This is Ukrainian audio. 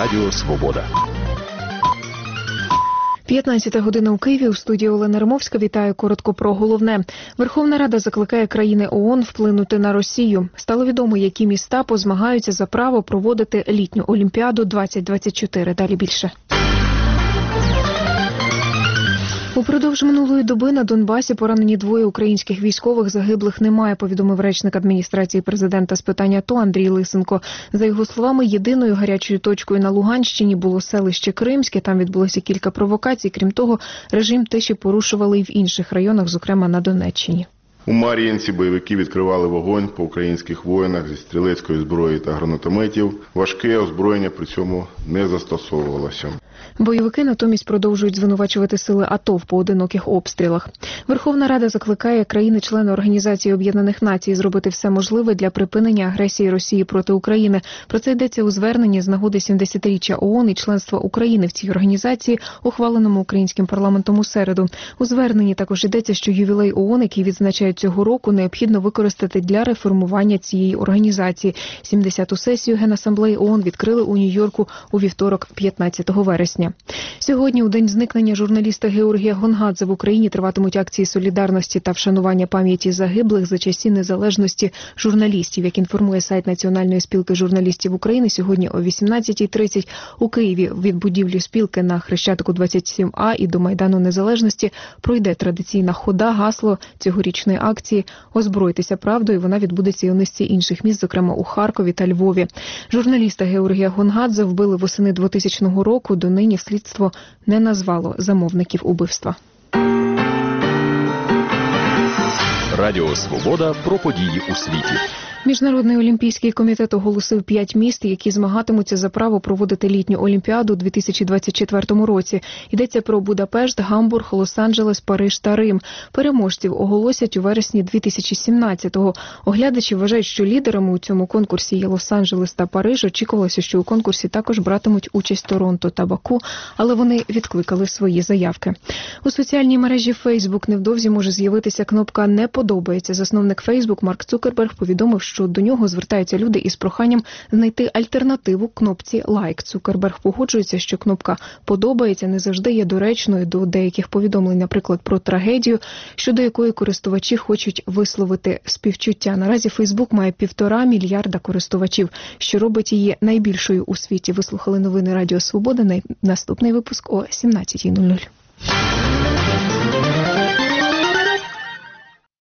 Радіо Свобода. 15 година у Києві. У студії Олена Римовська. Вітаю. Коротко про головне. Верховна Рада закликає країни ООН вплинути на Росію. Стало відомо, які міста позмагаються за право проводити літню Олімпіаду 2024. Далі більше. Упродовж минулої доби на Донбасі поранені 2 українських військових, загиблих немає, повідомив речник адміністрації президента з питань АТО Андрій Лисенко. За його словами, єдиною гарячою точкою на Луганщині було селище Кримське. Там відбулося кілька провокацій. Крім того, режим тиші порушували і в інших районах, зокрема на Донеччині. У Мар'їнці бойовики відкривали вогонь по українських воїнах зі стрілецької зброї та гранатометів. Важке озброєння при цьому не застосовувалося. Бойовики натомість продовжують звинувачувати сили АТО в поодиноких обстрілах. Верховна Рада закликає країни-члени Організації Об'єднаних Націй зробити все можливе для припинення агресії Росії проти України. Про це йдеться у зверненні з нагоди 70-річчя ООН і членства України в цій організації, ухваленому українським парламентом у середу. У зверненні також йдеться, що ювілей ООН, який відзначають цього року, необхідно використати для реформування цієї організації. 70-ту сесію Генасамблеї ООН відкрили у Нью-Йорку у вівторок, 15 вересня. Сьогодні, у день зникнення журналіста Георгія Гонгадзе, в Україні триватимуть акції солідарності та вшанування пам'яті загиблих за часів незалежності журналістів. Як інформує сайт Національної спілки журналістів України, сьогодні о 18:30 у Києві від будівлі спілки на Хрещатику 27А і до Майдану Незалежності пройде традиційна хода, гасло цьогорічної акції «Озбройтеся правдою». Вона відбудеться і у низці інших міст, зокрема у Харкові та Львові. Журналіста Георгія Гонгадзе вбили восени 2000 року. Донині слідство не назвало замовників убивства. Радіо Свобода про події у світі. Міжнародний олімпійський комітет оголосив 5 міст, які змагатимуться за право проводити літню Олімпіаду у 2024 році. Йдеться про Будапешт, Гамбург, Лос-Анджелес, Париж та Рим. Переможців оголосять у вересні 2017-го. Оглядачі вважають, що лідерами у цьому конкурсі є Лос-Анджелес та Париж. Очікувалося, що у конкурсі також братимуть участь Торонто та Баку, але вони відкликали свої заявки. У соціальній мережі Facebook невдовзі може з'явитися кнопка «Не подобається». Засновник Facebook Марк Цукерберг повідомив, що до нього звертаються люди із проханням знайти альтернативу кнопці «Лайк». Цукерберг погоджується, що кнопка «Подобається» не завжди є доречною до деяких повідомлень, наприклад, про трагедію, щодо якої користувачі хочуть висловити співчуття. Наразі Фейсбук має 1,5 мільярда користувачів, що робить її найбільшою у світі. Ви слухали новини Радіо Свобода. Наступний випуск о 17:00.